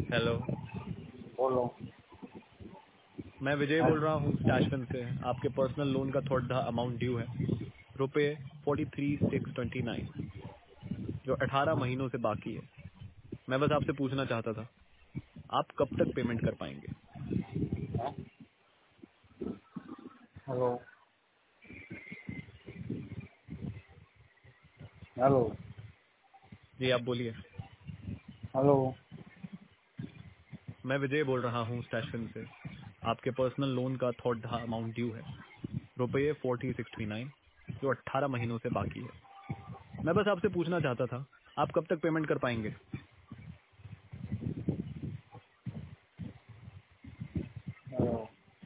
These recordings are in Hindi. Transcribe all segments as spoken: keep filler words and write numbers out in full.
हेलो। बोलो। मैं विजय बोल रहा हूँ स्टैशफिन से। आपके पर्सनल लोन का थोड़ा अमाउंट ड्यू है, रुपए forty three six twenty nine, जो अठारह महीनों से बाकी है। मैं बस आपसे पूछना चाहता था, आप कब तक पेमेंट कर पाएंगे? हेलो हेलो जी आप बोलिए। हेलो। मैं विजय बोल रहा हूँ स्टैशफिन से। आपके पर्सनल लोन का थोड़ा अमाउंट ड्यू है, रुपये फोर्टी सिक्सटी नाइन, जो अट्ठारह महीनों से बाकी है। मैं बस आपसे पूछना चाहता था, आप कब तक पेमेंट कर पाएंगे? Hello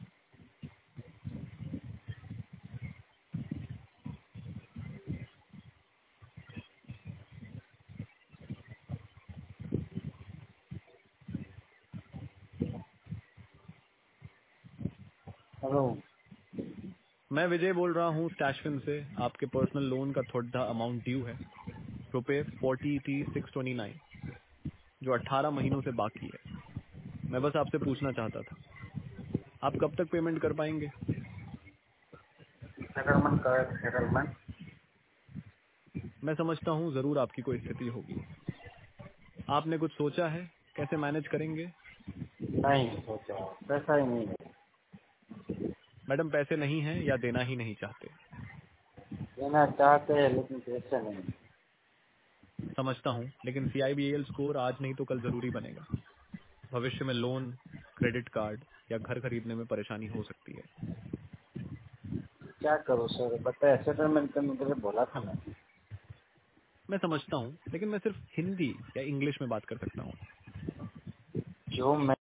hello. मैं विजय बोल रहा हूँ स्टैशफिन से। आपके पर्सनल लोन का थोड़ा अमाउंट ड्यू है, रुपये forty three six twenty nine, जो अट्ठारह महीनों से बाकी है। मैं बस आपसे पूछना चाहता था, आप कब तक पेमेंट कर पाएंगे? सेटलमेंट कर सेटलमेंट। मैं समझता हूँ जरूर आपकी कोई स्थिति होगी। आपने कुछ सोचा है कैसे मैनेज करेंगे? नहीं सोचा, पैसा ही नहीं है। मैडम पैसे नहीं हैं या देना ही नहीं चाहते? देना चाहते हैं लेकिन पैसे नहीं। समझता हूँ, लेकिन सीआईबीएल स्कोर आज नहीं तो कल जरूरी बनेगा। भविष्य में लोन, क्रेडिट कार्ड या घर खरीदने में परेशानी हो सकती है। क्या करो सर, बताए सेटलमेंट करने के लिए बोला था ना। मैं समझता हूँ, लेकिन मैं सिर्फ हिंदी या इंग्लिश में बात कर सकता हूँ। जो मैं